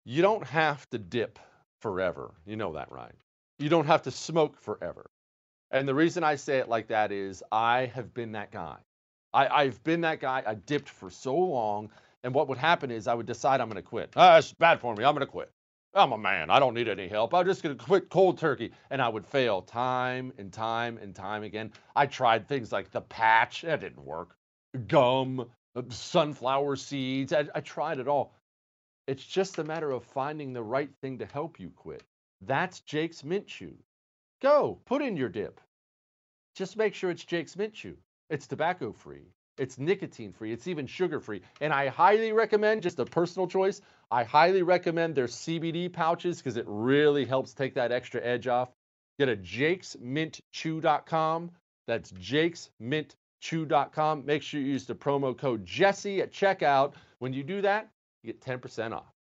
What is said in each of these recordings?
You don't have to dip forever. You know that, right? You don't have to smoke forever. And the reason I say it like that is I have been that guy. I've been that guy. I dipped for so long. And what would happen is I would decide I'm going to quit. Ah, it's bad for me. I'm going to quit. I'm a man. I don't need any help. I'm just going to quit cold turkey. And I would fail time and time and time again. I tried things like the patch. That didn't work. Gum, sunflower seeds. I tried it all. It's just a matter of finding the right thing to help you quit. That's Jake's Mint Chew. Go, put in your dip. Just make sure it's Jake's Mint Chew. It's tobacco free. It's nicotine free. It's even sugar free. And I highly recommend, just a personal choice, I highly recommend their CBD pouches because it really helps take that extra edge off. Get a jakesmintchew.com. That's jakesmintchew.com. Make sure you use the promo code Jesse at checkout. When you do that, you get 10% off.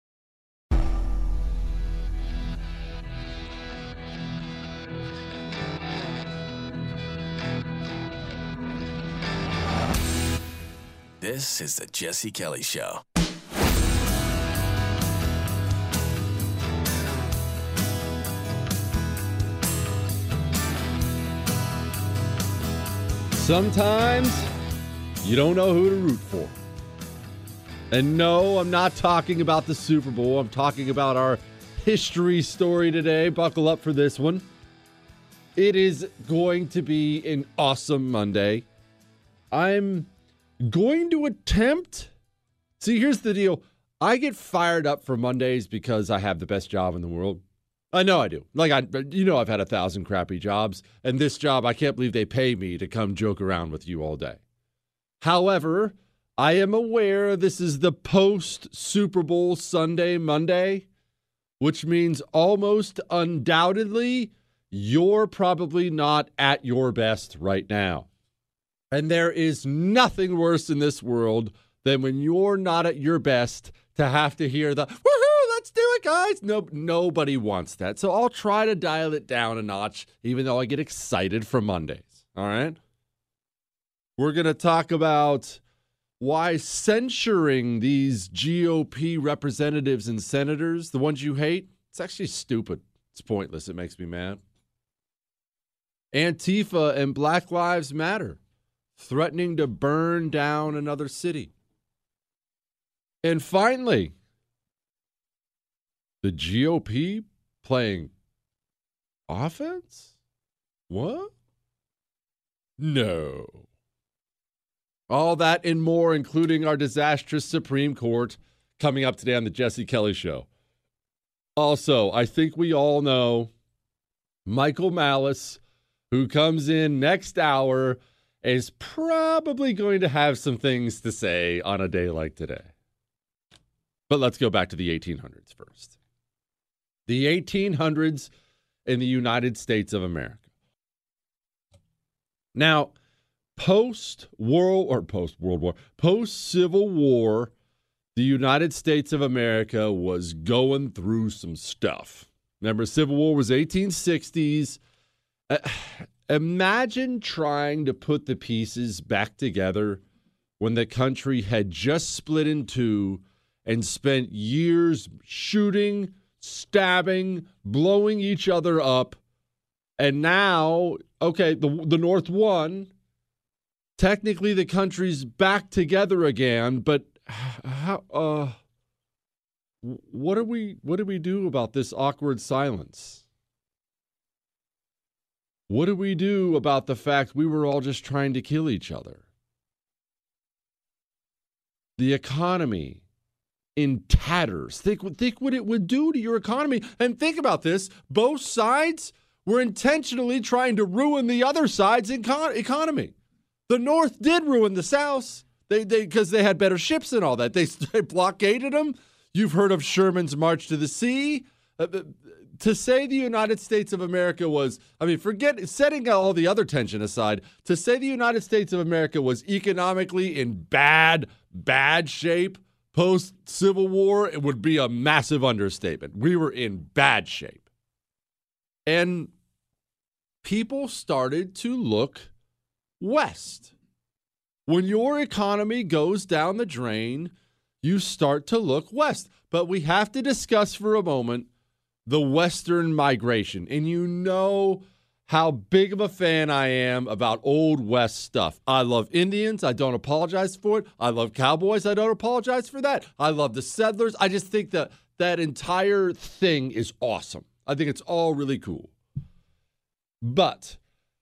This is the Jesse Kelly Show. Sometimes you don't know who to root for. And no, I'm not talking about the Super Bowl. I'm talking about our history story today. Buckle up for this one. It is going to be an awesome Monday. I'm going to attempt. See, here's the deal. I get fired up for Mondays because I have the best job in the world. I know I do. I've had 1,000 crappy jobs, and this job, I can't believe they pay me to come joke around with you all day. However, I am aware this is the post-Super Bowl Sunday, Monday, which means almost undoubtedly you're probably not at your best right now. And there is nothing worse in this world than when you're not at your best to have to hear the, woohoo, let's do it, guys. Nobody wants that. So I'll try to dial it down a notch, even though I get excited for Mondays. All right? We're going to talk about why censuring these GOP representatives and senators, the ones you hate, it's actually stupid. It's pointless. It makes me mad. Antifa and Black Lives Matter threatening to burn down another city. And finally, the GOP playing offense? What? No. All that and more, including our disastrous Supreme Court, coming up today on the Jesse Kelly Show. Also, I think we all know Michael Malice, who comes in next hour, is probably going to have some things to say on a day like today. But let's go back to the 1800s first. The 1800s in the United States of America. Now, post-Civil War, the United States of America was going through some stuff. Remember, Civil War was 1860s. Imagine trying to put the pieces back together when the country had just split in two and spent years shooting, stabbing, blowing each other up. And now, okay, the North won. Technically, the country's back together again, but how? What do we do about this awkward silence? What do we do about the fact we were all just trying to kill each other? The economy in tatters. Think what it would do to your economy. And think about this. Both sides were intentionally trying to ruin the other side's economy. The North did ruin the South because they had better ships and all that. They blockaded them. You've heard of Sherman's March to the Sea. To say the United States of America was, forget setting all the other tension aside, to say the United States of America was economically in bad shape post-Civil War, it would be a massive understatement. We were in bad shape. And people started to look west. When your economy goes down the drain, you start to look west. But we have to discuss for a moment the Western migration. And you know how big of a fan I am about Old West stuff. I love Indians. I don't apologize for it. I love cowboys. I don't apologize for that. I love the settlers. I just think that that entire thing is awesome. I think it's all really cool. But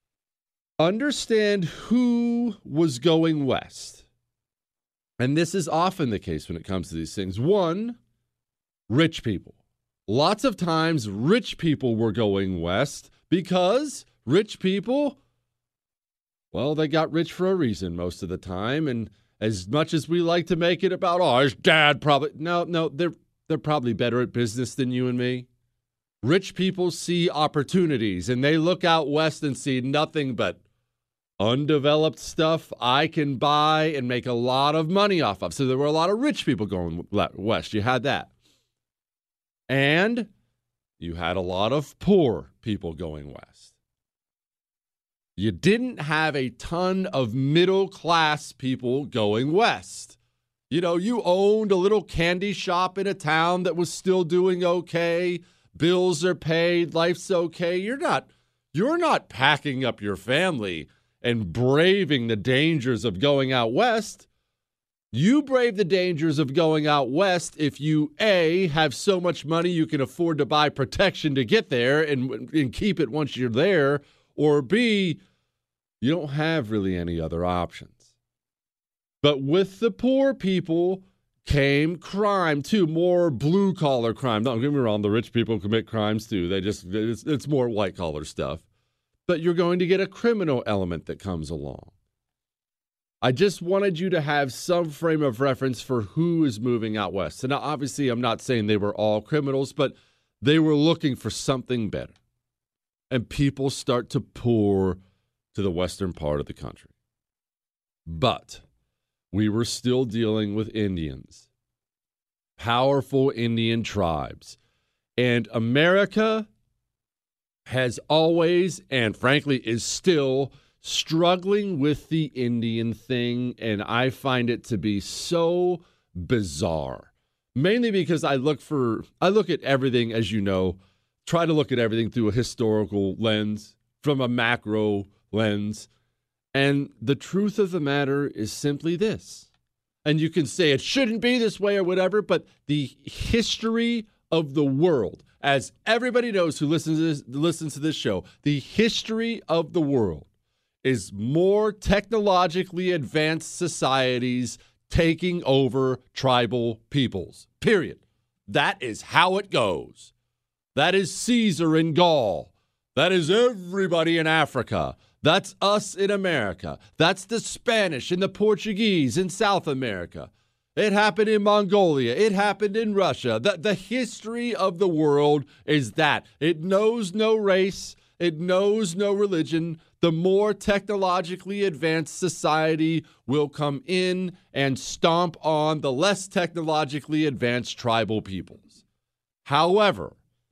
understand who was going west. And this is often the case when it comes to these things. One, rich people. Lots of times rich people were going west because rich people, well, they got rich for a reason most of the time. And as much as we like to make it about, oh, his dad probably, no, they're probably better at business than you and me. Rich people see opportunities and they look out west and see nothing but undeveloped stuff I can buy and make a lot of money off of. So there were a lot of rich people going west. You had that. And you had a lot of poor people going west. You didn't have a ton of middle-class people going west. You know, you owned a little candy shop in a town that was still doing okay. Bills are paid. Life's okay. You're not packing up your family and braving the dangers of going out west. You brave the dangers of going out west if you, A, have so much money you can afford to buy protection to get there and keep it once you're there, or B, you don't have really any other options. But with the poor people came crime, too, more blue-collar crime. Don't get me wrong, the rich people commit crimes, too. It's more white-collar stuff. But you're going to get a criminal element that comes along. I just wanted you to have some frame of reference for who is moving out west. And now, obviously, I'm not saying they were all criminals, but they were looking for something better. And people start to pour to the western part of the country. But we were still dealing with Indians, powerful Indian tribes. And America has always, and frankly is still, struggling with the Indian thing, and I find it to be so bizarre. Mainly because I look at everything, as you know, try to look at everything through a historical lens, from a macro lens, and the truth of the matter is simply this. And you can say it shouldn't be this way or whatever, but the history of the world, as everybody knows who listens to this show, the history of the world is more technologically advanced societies taking over tribal peoples, period. That is how it goes. That is Caesar in Gaul. That is everybody in Africa. That's us in America. That's the Spanish and the Portuguese in South America. It happened in Mongolia. It happened in Russia. The history of the world is that. It knows no race. It knows no religion. The more technologically advanced society will come in and stomp on the less technologically advanced tribal peoples. However,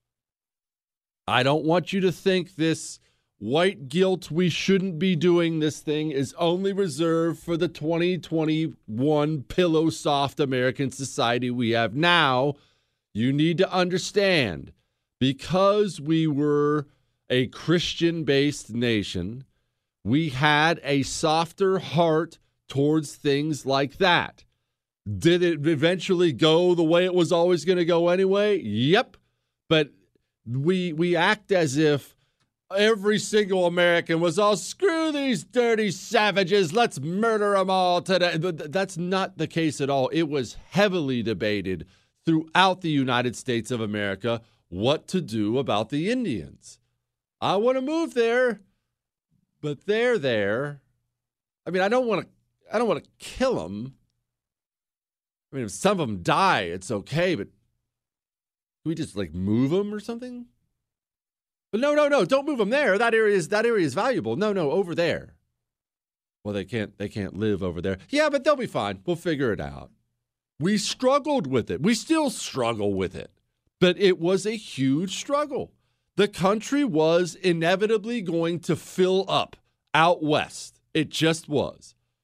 I don't want you to think this white guilt, we shouldn't be doing this thing, is only reserved for the 2021 pillow soft American society we have now. You need to understand, because we were a Christian-based nation, we had a softer heart towards things like that. Did it eventually go the way it was always going to go anyway? Yep. But we act as if every single American was all, screw these dirty savages, let's murder them all today. But that's not the case at all. It was heavily debated throughout the United States of America what to do about the Indians. I want to move there, but they're there. I mean, I don't want to kill them. I mean, if some of them die, it's okay, but can we just move them or something? But no, don't move them there. That area is valuable. No, over there. Well, they can't live over there. Yeah, but they'll be fine. We'll figure it out. We struggled with it. We still struggle with it. But it was a huge struggle. The country was inevitably going to fill up out west. It just was.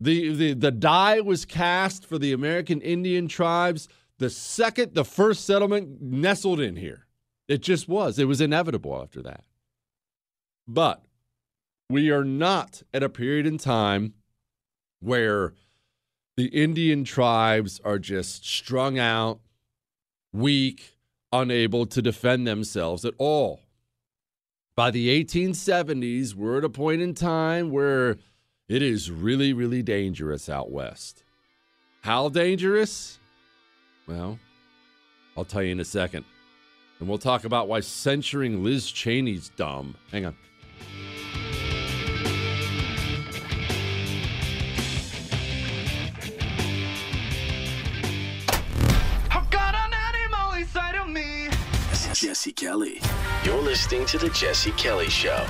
The die was cast for the American Indian tribes the second the first settlement nestled in here. It just was. It was inevitable after that. But we are not at a period in time where the Indian tribes are just strung out, weak, unable to defend themselves at all. By the 1870s, we're at a point in time where it is really, really dangerous out west. How dangerous? Well, I'll tell you in a second. And we'll talk about why censuring Liz Cheney's dumb. Hang on. Jesse Kelly. You're listening to The Jesse Kelly Show.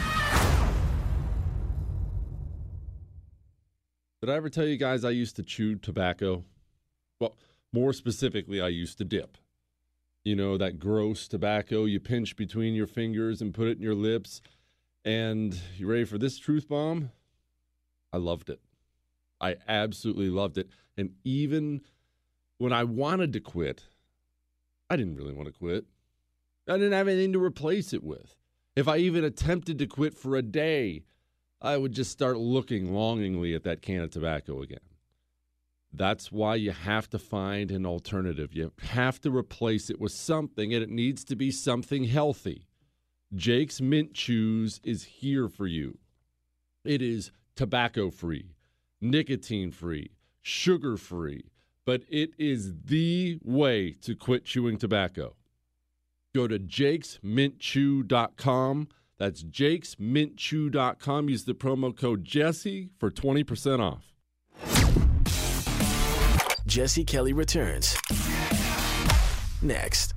Did I ever tell you guys I used to chew tobacco? Well, more specifically, I used to dip. You know, that gross tobacco you pinch between your fingers and put it in your lips. And you ready for this truth bomb? I loved it. I absolutely loved it. And even when I wanted to quit, I didn't really want to quit. I didn't have anything to replace it with. If I even attempted to quit for a day, I would just start looking longingly at that can of tobacco again. That's why you have to find an alternative. You have to replace it with something, and it needs to be something healthy. Jake's Mint Chews is here for you. It is tobacco-free, nicotine-free, sugar-free, but it is the way to quit chewing tobacco. Go to jakesmintchew.com. That's jakesmintchew.com. Use the promo code Jesse for 20% off. Jesse Kelly returns next.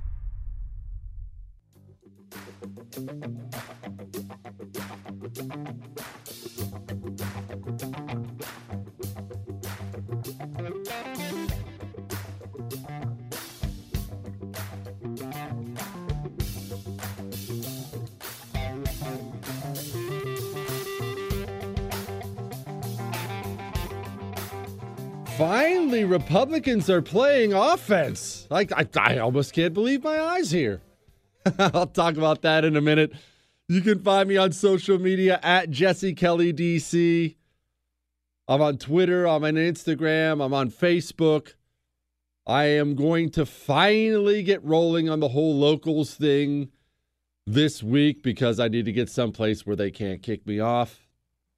Finally, Republicans are playing offense. I almost can't believe my eyes here. I'll talk about that in a minute. You can find me on social media at Jesse Kelly DC. I'm on Twitter, I'm on Instagram, I'm on Facebook. I am going to finally get rolling on the whole locals thing this week because I need to get someplace where they can't kick me off.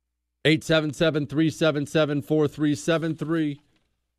877-377-4373.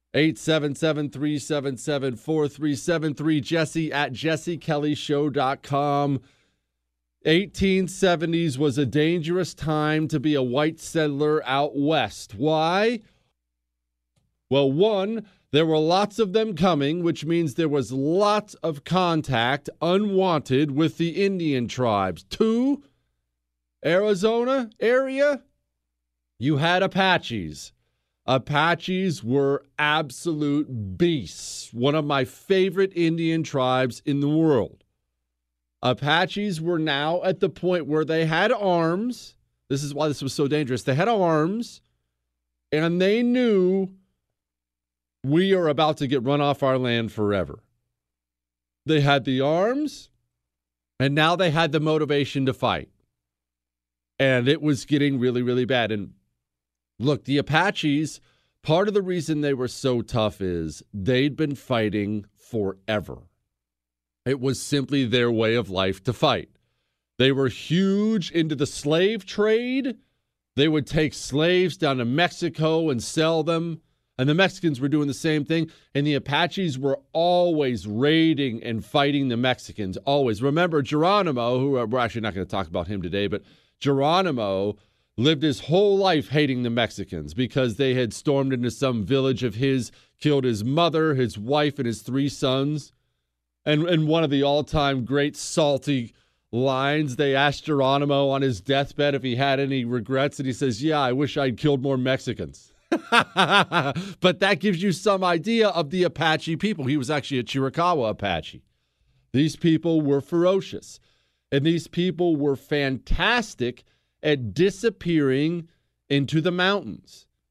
877-377-4373. Jesse at jessekellyshow.com. 1870s was a dangerous time to be a white settler out west. Why? Well, one, there were lots of them coming, which means there was lots of contact, unwanted, with the Indian tribes. Two, Arizona area, you had Apaches. Apaches were absolute beasts. One of my favorite Indian tribes in the world. Apaches were now at the point where they had arms. This is why this was so dangerous. They had arms, and they knew we are about to get run off our land forever. They had the arms, and now they had the motivation to fight. And it was getting really, really bad. And look, the Apaches, part of the reason they were so tough is they'd been fighting forever. It was simply their way of life to fight. They were huge into the slave trade. They would take slaves down to Mexico and sell them. And the Mexicans were doing the same thing. And the Apaches were always raiding and fighting the Mexicans, always. Remember Geronimo, who we're actually not going to talk about him today, but Geronimo lived his whole life hating the Mexicans because they had stormed into some village of his, killed his mother, his wife, and his 3 sons. And one of the all-time great salty lines, they asked Geronimo on his deathbed if he had any regrets, and he says, yeah, I wish I'd killed more Mexicans. But that gives you some idea of the Apache people. He was actually a Chiricahua Apache. These people were ferocious, and these people were fantastic at disappearing into the mountains.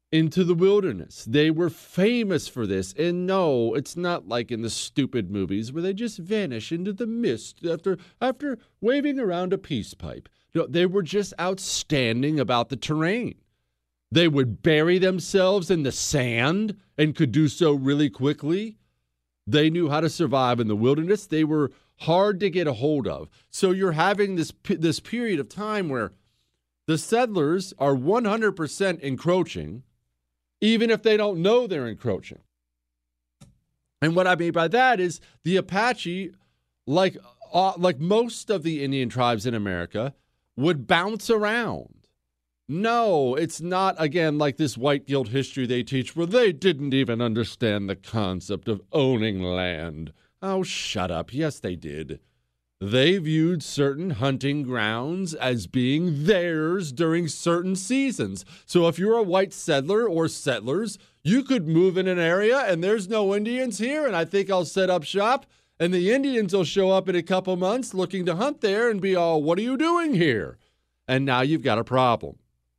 into the wilderness. They were famous for this. And no, it's not like in the stupid movies where they just vanish into the mist after waving around a peace pipe. No, they were just outstanding about the terrain. They would bury themselves in the sand and could do so really quickly. They knew how to survive in the wilderness. They were hard to get a hold of. So you're having this period of time where the settlers are 100% encroaching, even if they don't know they're encroaching. And what I mean by that is the Apache, like most of the Indian tribes in America, would bounce around. No, it's not, again, like this white guilt history they teach where they didn't even understand the concept of owning land. Oh, shut up. Yes, they did. They viewed certain hunting grounds as being theirs during certain seasons. So if you're a white settler or settlers, you could move in an area and there's no Indians here, and I think I'll set up shop, and the Indians will show up in a couple months looking to hunt there and be all, what are you doing here? And now you've got a problem.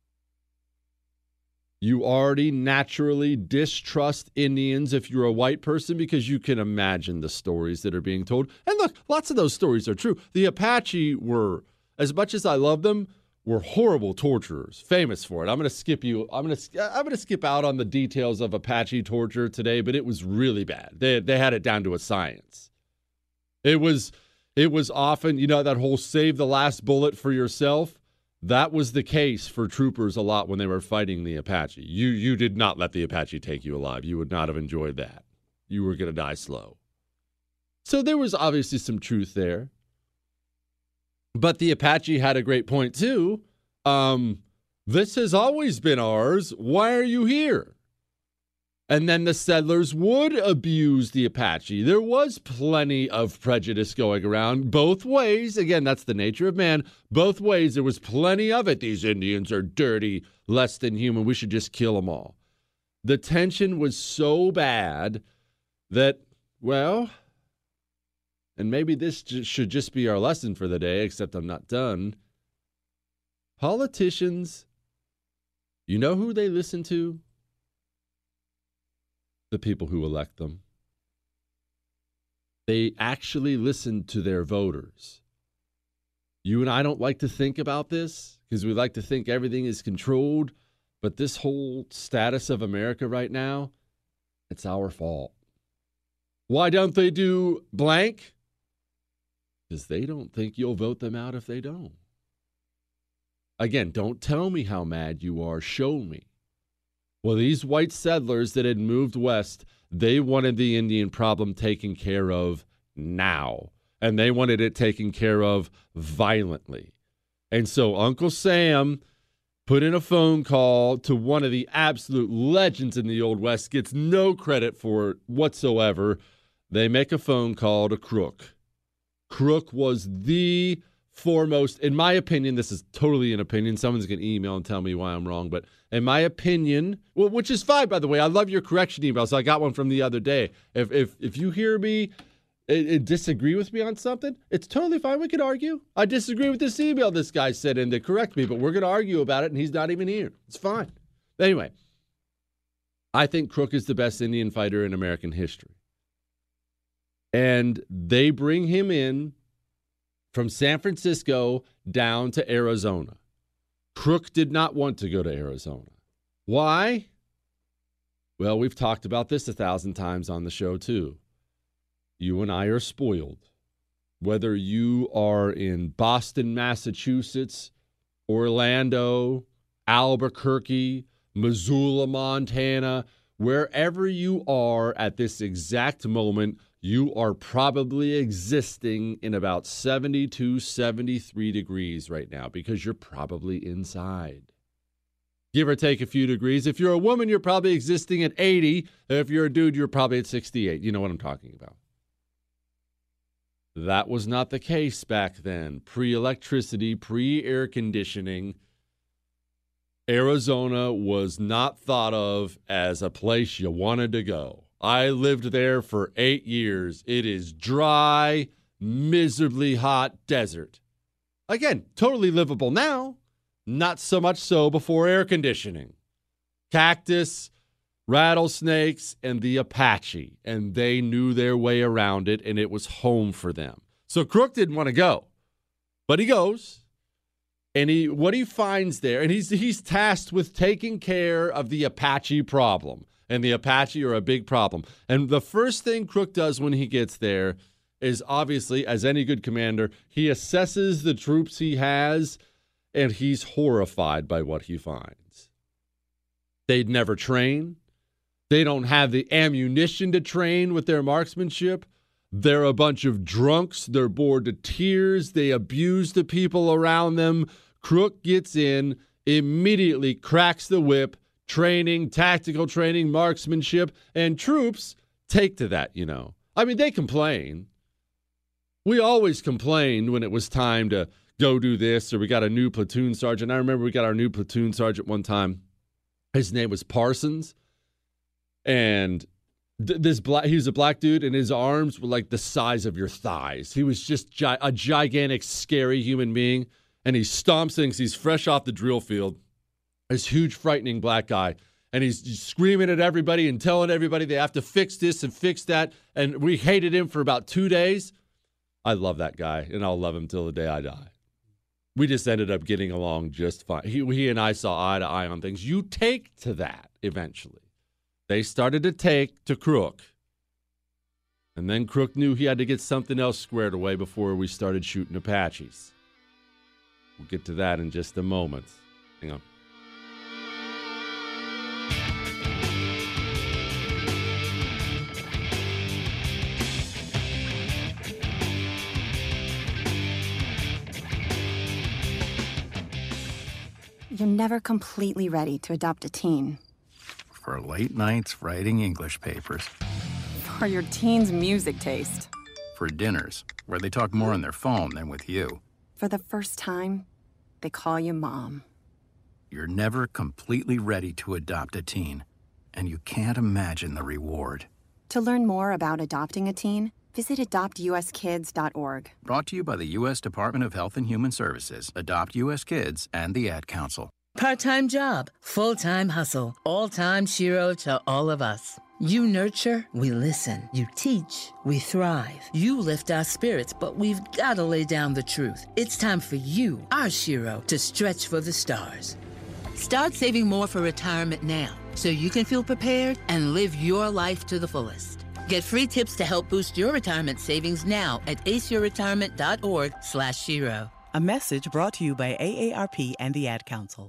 You already naturally distrust Indians if you're a white person because you can imagine the stories that are being told. And look, lots of those stories are true. The Apache were, as much as I love them, were horrible torturers, famous for it. I'm going to skip out on the details of Apache torture today, but it was really bad. They had it down to a science. It was often, that whole save the last bullet for yourself. That was the case for troopers a lot when they were fighting the Apache. You did not let the Apache take you alive. You would not have enjoyed that. You were going to die slow. So there was obviously some truth there. But the Apache had a great point too. This has always been ours. Why are you here? And then the settlers would abuse the Apache. There was plenty of prejudice going around both ways. Again, that's the nature of man. Both ways, there was plenty of it. These Indians are dirty, less than human. We should just kill them all. The tension was so bad that, well, and maybe this should just be our lesson for the day, except I'm not done. Politicians, you know who they listen to? The people who elect them. They actually listen to their voters. You and I don't like to think about this because we like to think everything is controlled, but this whole status of America right now, it's our fault. Why don't they do blank? Because they don't think you'll vote them out if they don't. Again, don't tell me how mad you are. Show me. Well, these white settlers that had moved west, they wanted the Indian problem taken care of now. And they wanted it taken care of violently. And so Uncle Sam put in a phone call to one of the absolute legends in the Old West, gets no credit for it whatsoever. They make a phone call to Crook. Crook was the foremost, in my opinion, this is totally an opinion. Someone's going to email and tell me why I'm wrong. But in my opinion, well, which is fine, by the way. I love your correction emails. I got one from the other day. If you hear me disagree with me on something, it's totally fine. We can argue. I disagree with this email this guy sent in to correct me, but we're going to argue about it, and he's not even here. It's fine. Anyway, I think Crook is the best Indian fighter in American history. And they bring him in from San Francisco down to Arizona. Crook did not want to go to Arizona. Why? Well, we've talked about this 1,000 times on the show too. You and I are spoiled. Whether you are in Boston, Massachusetts, Orlando, Albuquerque, Missoula, Montana, wherever you are at this exact moment, you are probably existing in about 72, 73 degrees right now because you're probably inside. Give or take a few degrees. If you're a woman, you're probably existing at 80. If you're a dude, you're probably at 68. You know what I'm talking about. That was not the case back then. Pre-electricity, pre-air conditioning. Arizona was not thought of as a place you wanted to go. I lived there for 8 years. It is dry, miserably hot desert. Again, totally livable now. Not so much so before air conditioning. cactus, rattlesnakes, and the Apache, and they knew their way around it, and it was home for them. So Crook didn't want to go, but he goes, and what he finds there, and he's tasked with taking care of the Apache problem, and the Apache are a big problem. And the first thing Crook does when he gets there is, obviously, as any good commander, he assesses the troops he has, and he's horrified by what he finds. They'd never train. They don't have the ammunition to train with their marksmanship. They're a bunch of drunks. They're bored to tears. They abuse the people around them. Crook gets in, immediately cracks the whip, training, tactical training, marksmanship, and troops take to that, I mean, they complain. We always complained when it was time to go do this, or we got a new platoon sergeant. I remember we got our new platoon sergeant one time. His name was Parsons. And he was a black dude, and his arms were like the size of your thighs. He was just a gigantic, scary human being. And he stomps things. He's fresh off the drill field. This huge, frightening black guy. And he's screaming at everybody and telling everybody they have to fix this and fix that. And we hated him for about 2 days. I love that guy, and I'll love him till the day I die. We just ended up getting along just fine. He and I saw eye to eye on things. You take to that eventually. They started to take to Crook. And then Crook knew he had to get something else squared away before we started shooting Apaches. We'll get to that in just a moment. Hang on. You're never completely ready to adopt a teen. For late nights writing English papers. For your teen's music taste. For dinners, where they talk more on their phone than with you. For the first time, they call you Mom. You're never completely ready to adopt a teen, and you can't imagine the reward. To learn more about adopting a teen, visit adoptuskids.org. Brought to you by the U.S. Department of Health and Human Services, Adopt U.S. Kids, and the Ad Council. Part-time job, full-time hustle, all-time Shiro to all of us. You nurture, we listen. You teach, we thrive. You lift our spirits, but we've got to lay down the truth. It's time for you, our Shiro, to stretch for the stars. Start saving more for retirement now, so you can feel prepared and live your life to the fullest. Get free tips to help boost your retirement savings now at aceyourretirement.org/Shiro. A message brought to you by AARP and the Ad Council.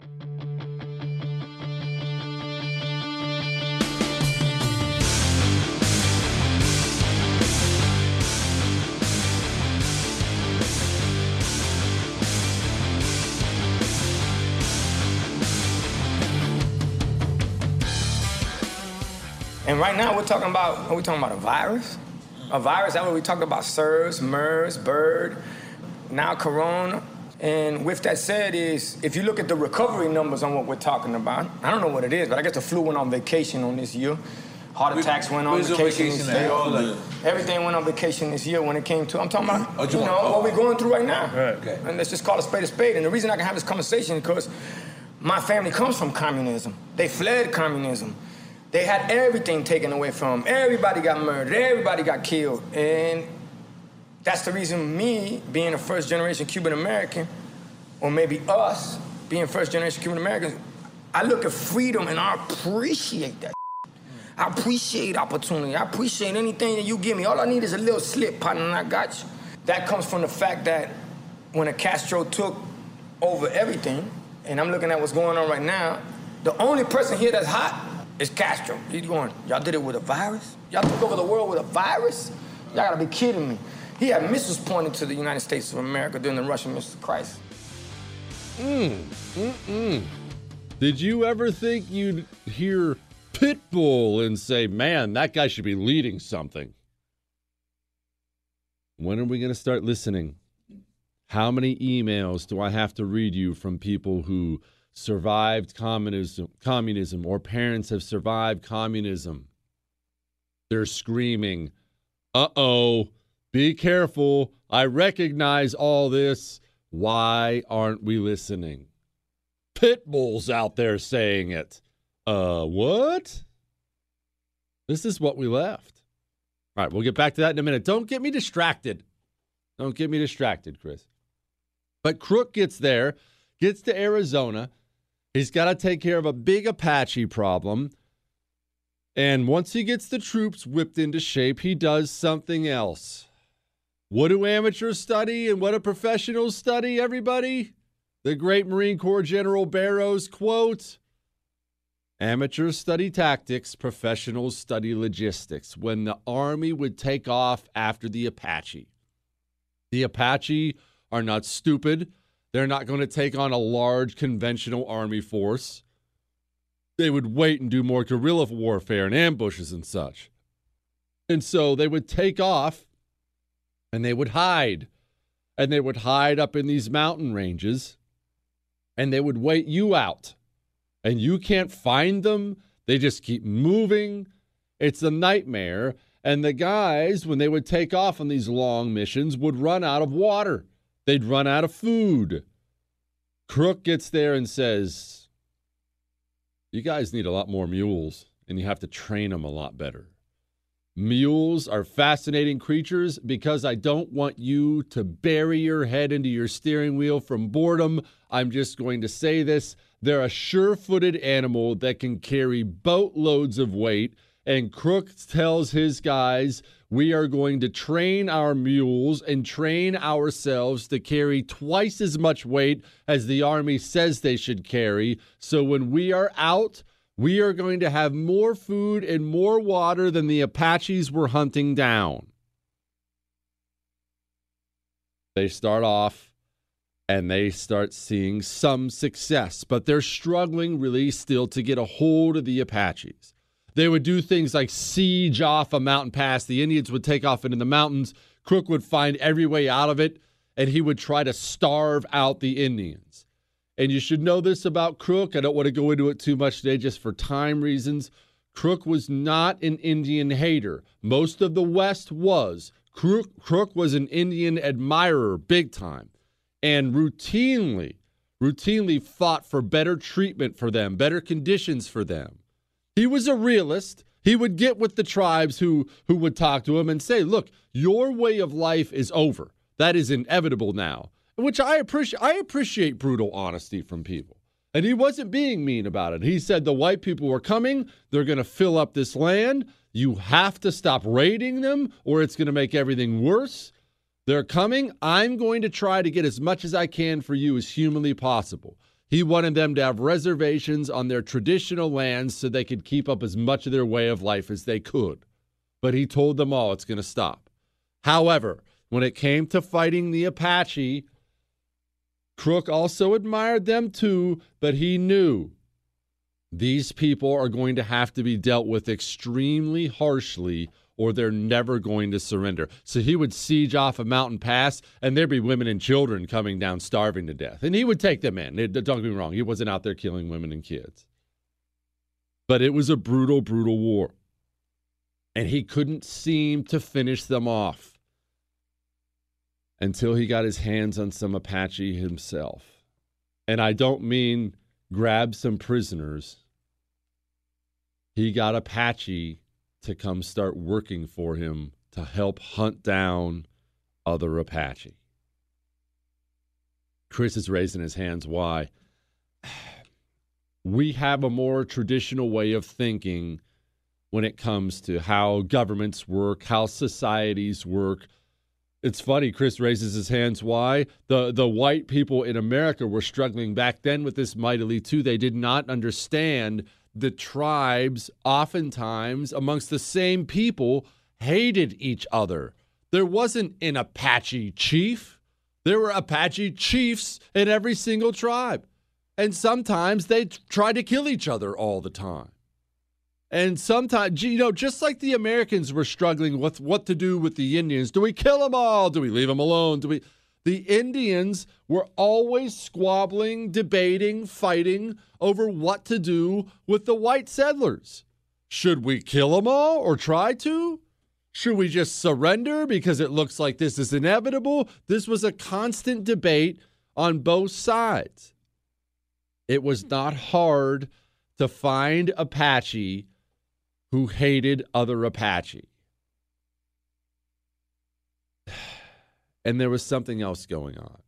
And right now we're talking about a virus? A virus, that's what we talked about, SARS, MERS, bird, now corona. And with that said is, if you look at the recovery numbers on what we're talking about, I don't know what it is, but I guess the flu went on vacation on this year. Heart attacks went on vacation this year. Everything went on vacation this year when it came to, I'm talking about, what we're going through right now. Right. Okay. And let's just call a spade a spade. And the reason I can have this conversation is because my family comes from communism. They fled communism. They had everything taken away from them. Everybody got murdered. Everybody got killed. And that's the reason me, being a first-generation Cuban-American, or maybe us, being first-generation Cuban-Americans, I look at freedom and I appreciate that. I appreciate opportunity. I appreciate anything that you give me. All I need is a little slip, partner, and I got you. That comes from the fact that when a Castro took over everything, and I'm looking at what's going on right now, the only person here that's hot is Castro. He's going, y'all did it with a virus? Y'all took over the world with a virus? Y'all gotta be kidding me. He had missiles pointed to the United States of America during the Russian missile crisis. Did you ever think you'd hear Pitbull and say, man, that guy should be leading something? When are we going to start listening? How many emails do I have to read you from people who survived communism, or parents have survived communism? They're screaming, uh-oh, be careful. I recognize all this. Why aren't we listening? Pitbull's out there saying it. What? This is what we left. All right, we'll get back to that in a minute. Don't get me distracted. Don't get me distracted, Chris. But Crook gets there, gets to Arizona. He's got to take care of a big Apache problem. And once he gets the troops whipped into shape, he does something else. What do amateurs study and what do professionals study, everybody? The great Marine Corps General Barrows quote, amateurs study tactics, professionals study logistics. When the Army would take off after the Apache are not stupid. They're not going to take on a large conventional Army force. They would wait and do more guerrilla warfare and ambushes and such. And so they would take off and they would hide. And they would hide up in these mountain ranges. And they would wait you out. And you can't find them. They just keep moving. It's a nightmare. And the guys, when they would take off on these long missions, would run out of water. They'd run out of food. Crook gets there and says, you guys need a lot more mules, and you have to train them a lot better. Mules are fascinating creatures because I don't want you to bury your head into your steering wheel from boredom. I'm just going to say this. They're a sure-footed animal that can carry boatloads of weight, and Crook tells his guys, we are going to train our mules and train ourselves to carry twice as much weight as the Army says they should carry. So when we are out, we are going to have more food and more water than the Apaches were hunting down. They start off and they start seeing some success, but they're struggling really still to get a hold of the Apaches. They would do things like siege off a mountain pass. The Indians would take off into the mountains. Crook would find every way out of it, and he would try to starve out the Indians. And you should know this about Crook. I don't want to go into it too much today just for time reasons. Crook was not an Indian hater. Most of the West was. Crook was an Indian admirer big time and routinely fought for better treatment for them, better conditions for them. He was a realist. He would get with the tribes who would talk to him and say, look, your way of life is over. That is inevitable now, which I appreciate. I appreciate brutal honesty from people. And he wasn't being mean about it. He said the white people are coming. They're going to fill up this land. You have to stop raiding them or it's going to make everything worse. They're coming. I'm going to try to get as much as I can for you as humanly possible. He wanted them to have reservations on their traditional lands so they could keep up as much of their way of life as they could. But he told them all it's going to stop. However, when it came to fighting the Apache, Crook also admired them too, but he knew these people are going to have to be dealt with extremely harshly or they're never going to surrender. So he would siege off a mountain pass, and there'd be women and children coming down starving to death. And he would take them in. Don't get me wrong. He wasn't out there killing women and kids. But it was a brutal, brutal war. And he couldn't seem to finish them off until he got his hands on some Apache himself. And I don't mean grab some prisoners. He got Apache to come start working for him to help hunt down other Apache. Chris is raising his hands. Why? We have a more traditional way of thinking when it comes to how governments work, how societies work. It's funny, Chris raises his hands. Why? The white people in America were struggling back then with this mightily too. They did not understand the tribes, oftentimes amongst the same people, hated each other. There wasn't an Apache chief. There were Apache chiefs in every single tribe. And sometimes they tried to kill each other all the time. And sometimes, just like the Americans were struggling with what to do with the Indians. Do we kill them all? Do we leave them alone? The Indians were always squabbling, debating, fighting over what to do with the white settlers. Should we kill them all or try to? Should we just surrender because it looks like this is inevitable? This was a constant debate on both sides. It was not hard to find Apache who hated other Apache. And there was something else going on.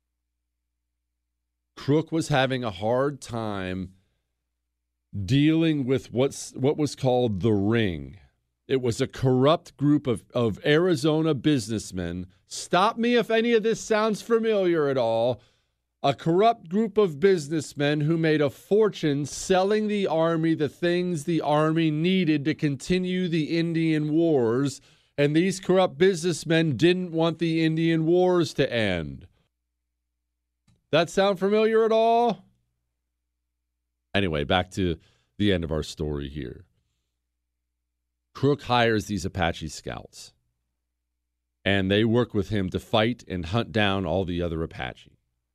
Crook was having a hard time dealing with what was called the Ring. It was a corrupt group of Arizona businessmen. Stop me if any of this sounds familiar at all. A corrupt group of businessmen who made a fortune selling the Army the things the Army needed to continue the Indian Wars, and these corrupt businessmen didn't want the Indian Wars to end. That sound familiar at all? Anyway, back to the end of our story here. Crook hires these Apache scouts, and they work with him to fight and hunt down all the other Apache.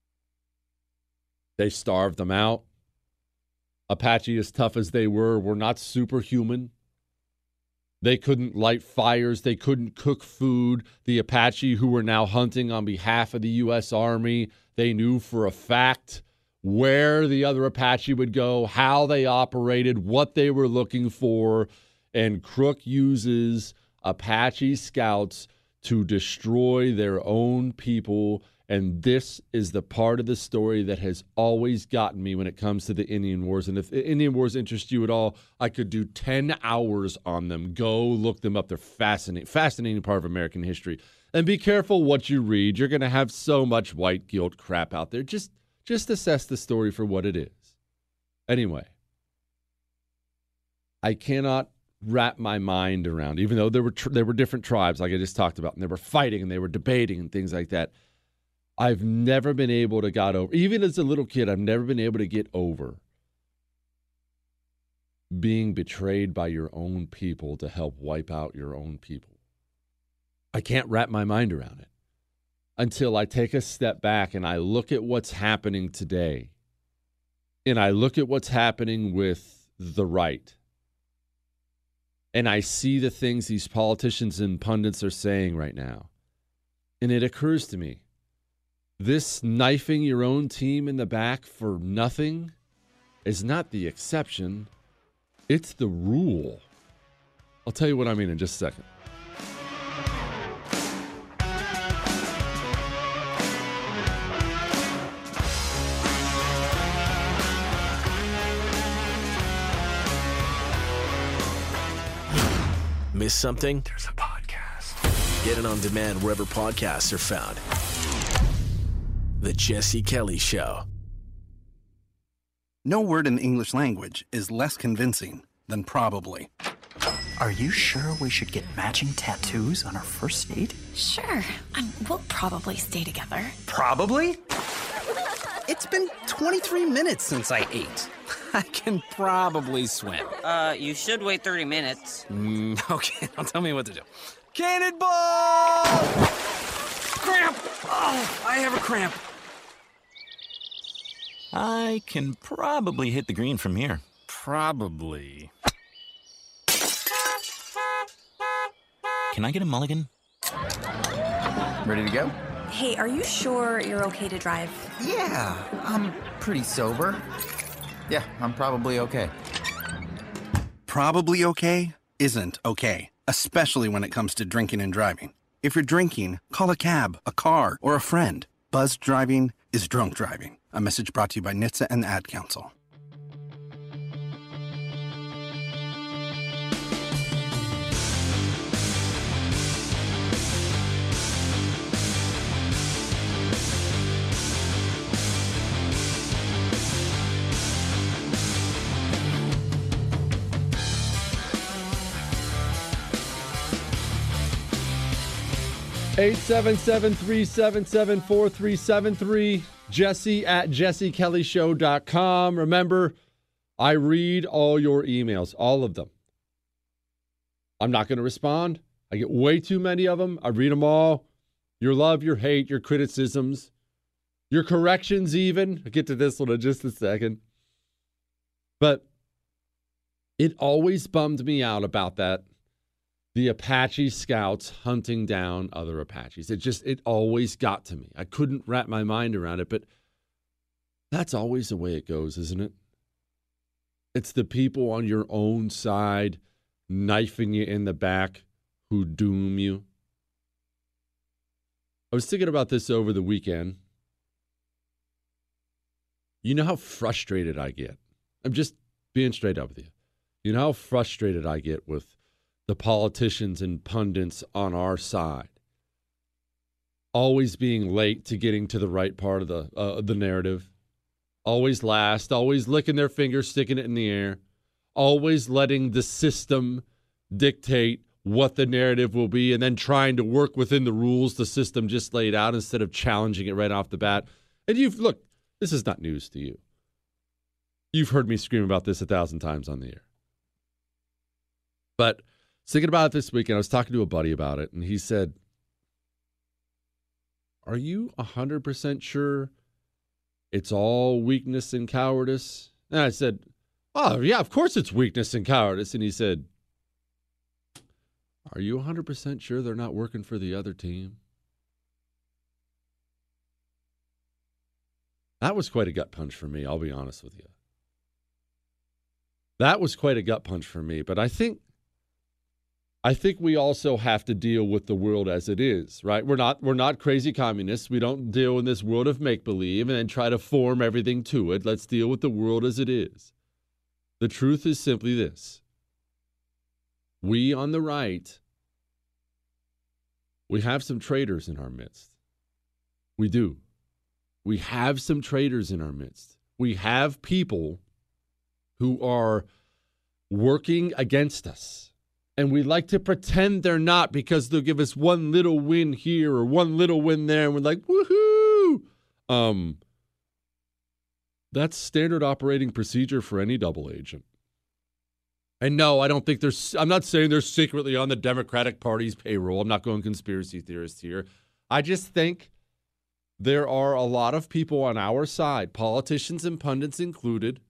They starved them out. Apache, as tough as they were not superhuman. They couldn't light fires. They couldn't cook food. The Apache who were now hunting on behalf of the U.S. Army, they knew for a fact where the other Apache would go, how they operated, what they were looking for. And Crook uses Apache scouts to destroy their own people. And this is the part of the story that has always gotten me when it comes to the Indian Wars. And if the Indian Wars interest you at all, I could do 10 hours on them. Go look them up. They're fascinating part of American history. And be careful what you read. You're going to have so much white guilt crap out there. Just assess the story for what it is. Anyway, I cannot wrap my mind around, even though there were different tribes, like I just talked about, and they were fighting and they were debating and things like that. I've never been able to get over, even as a little kid, I've never been able to get over being betrayed by your own people to help wipe out your own people. I can't wrap my mind around it until I take a step back and I look at what's happening today. And I look at what's happening with the right. And I see the things these politicians and pundits are saying right now. And it occurs to me, this knifing your own team in the back for nothing is not the exception. It's the rule. I'll tell you what I mean in just a second. Miss something? There's a podcast. Get it on demand wherever podcasts are found. The Jesse Kelly Show. No word in the English language is less convincing than probably. Are you sure we should get matching tattoos on our first date? Sure. We'll probably stay together. Probably? It's been 23 minutes since I ate. I can probably swim. You should wait 30 minutes. Okay, now tell me what to do. Cannonball! Cramp! Oh, I have a cramp. I can probably hit the green from here. Probably. Can I get a mulligan? Ready to go? Hey, are you sure you're okay to drive? Yeah, I'm pretty sober. Yeah, I'm probably okay. Probably okay isn't okay, especially when it comes to drinking and driving. If you're drinking, call a cab, a car, or a friend. Buzzed driving is drunk driving. A message brought to you by NHTSA and the Ad Council. Eight 877-377-4373. Jesse at jessekellyshow.com. Remember, I read all your emails, all of them. I'm not going to respond. I get way too many of them. I read them all. Your love, your hate, your criticisms, your corrections even. I'll get to this one in just a second. But it always bummed me out about that. The Apache scouts hunting down other Apaches. It always got to me. I couldn't wrap my mind around it, but that's always the way it goes, isn't it? It's the people on your own side knifing you in the back who doom you. I was thinking about this over the weekend. You know how frustrated I get. I'm just being straight up with you. You know how frustrated I get with the politicians and pundits on our side. Always being late to getting to the right part of the narrative. Always last. Always licking their finger, sticking it in the air. Always letting the system dictate what the narrative will be and then trying to work within the rules the system just laid out instead of challenging it right off the bat. And look, this is not news to you. You've heard me scream about this 1,000 times on the air. But thinking about it this weekend, I was talking to a buddy about it, and he said, are you 100% sure it's all weakness and cowardice? And I said, oh, yeah, of course it's weakness and cowardice. And he said, are you 100% sure they're not working for the other team? That was quite a gut punch for me, I'll be honest with you. That was quite a gut punch for me. But I think we also have to deal with the world as it is, right? We're not crazy communists. We don't deal in this world of make-believe and then try to form everything to it. Let's deal with the world as it is. The truth is simply this. We on the right, we have some traitors in our midst. We do. We have some traitors in our midst. We have people who are working against us. And we like to pretend they're not because they'll give us one little win here or one little win there. And we're like, woohoo! That's standard operating procedure for any double agent. And no, I don't think I'm not saying they're secretly on the Democratic Party's payroll. I'm not going conspiracy theorist here. I just think there are a lot of people on our side, politicians and pundits included.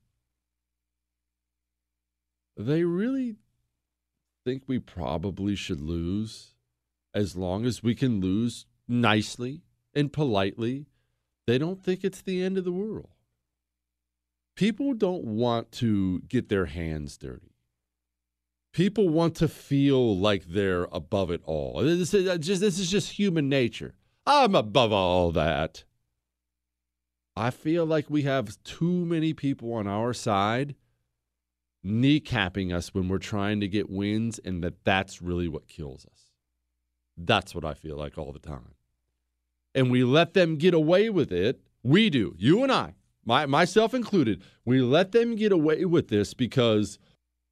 They really think we probably should lose as long as we can lose nicely and politely. They don't think it's the end of the world. People don't want to get their hands dirty. People want to feel like they're above it all. This is just human nature. I'm above all that. I feel like we have too many people on our side kneecapping us when we're trying to get wins, and that's really what kills us. That's what I feel like all the time. And we let them get away with it. We do. You and I, myself included, we let them get away with this because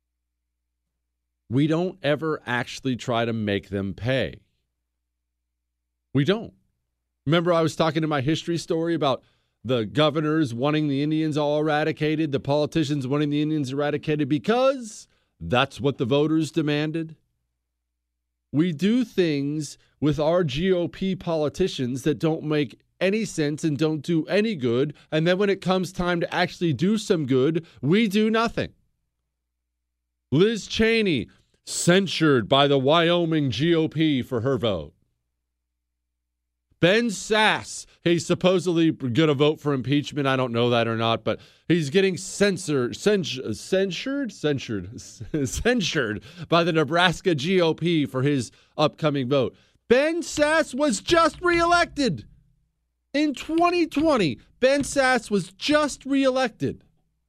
we don't ever actually try to make them pay. We don't. Remember, I was talking in my history story about the governors wanting the Indians all eradicated, the politicians wanting the Indians eradicated because that's what the voters demanded. We do things with our GOP politicians that don't make any sense and don't do any good, and then when it comes time to actually do some good, we do nothing. Liz Cheney censured by the Wyoming GOP for her vote. Ben Sasse, he's supposedly going to vote for impeachment. I don't know that or not, but he's getting censured by the Nebraska GOP for his upcoming vote. Ben Sasse was just reelected. In 2020, Ben Sasse was just reelected.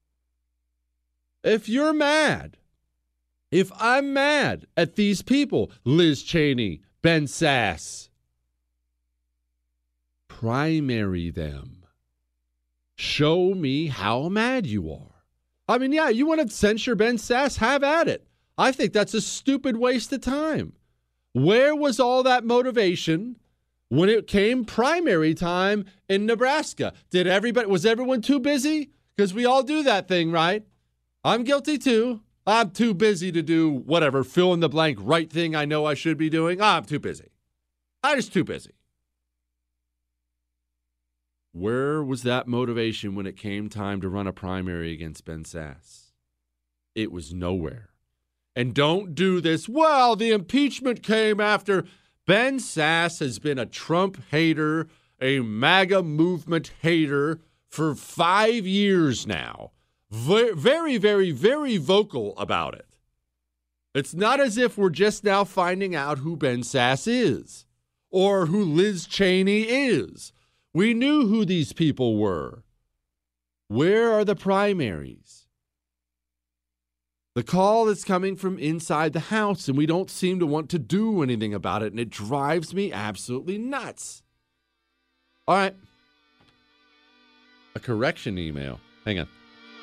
If you're mad, if I'm mad at these people, Liz Cheney, Ben Sasse, primary them. Show me how mad you are. I mean, yeah, you want to censure Ben Sasse? Have at it. I think that's a stupid waste of time. Where was all that motivation when it came primary time in Nebraska? Was everyone too busy? Because we all do that thing, right? I'm guilty too. I'm too busy to do whatever, fill in the blank right thing I know I should be doing. I'm too busy. I'm just too busy. Where was that motivation when it came time to run a primary against Ben Sasse? It was nowhere. And don't do this, well, the impeachment came after. Ben Sasse has been a Trump hater, a MAGA movement hater for 5 years now. very, very, very vocal about it. It's not as if we're just now finding out who Ben Sasse is or who Liz Cheney is. We knew who these people were. Where are the primaries? The call is coming from inside the House, and we don't seem to want to do anything about it, and it drives me absolutely nuts. All right. A correction email. Hang on.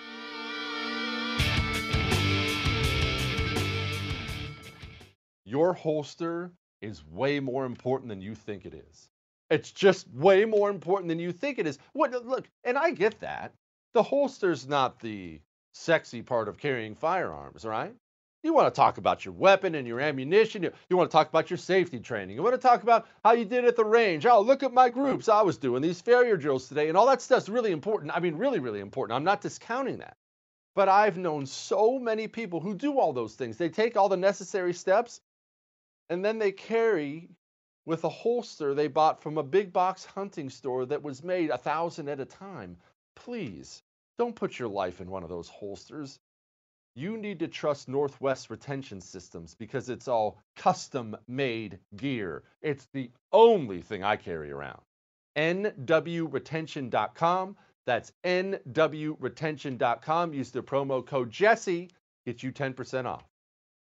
Your holster is way more important than you think it is. It's just way more important than you think it is. Look, and I get that. The holster's not the sexy part of carrying firearms, right? You want to talk about your weapon and your ammunition. You want to talk about your safety training. You want to talk about how you did at the range. Oh, look at my groups. I was doing these failure drills today, and all that stuff's really important. I mean, really, really important. I'm not discounting that. But I've known so many people who do all those things. They take all the necessary steps, and then they carry with a holster they bought from a big box hunting store that was made 1,000 at a time. Please, don't put your life in one of those holsters. You need to trust Northwest Retention Systems because it's all custom-made gear. It's the only thing I carry around. nwretention.com. That's nwretention.com. Use the promo code Jesse. Get you 10% off.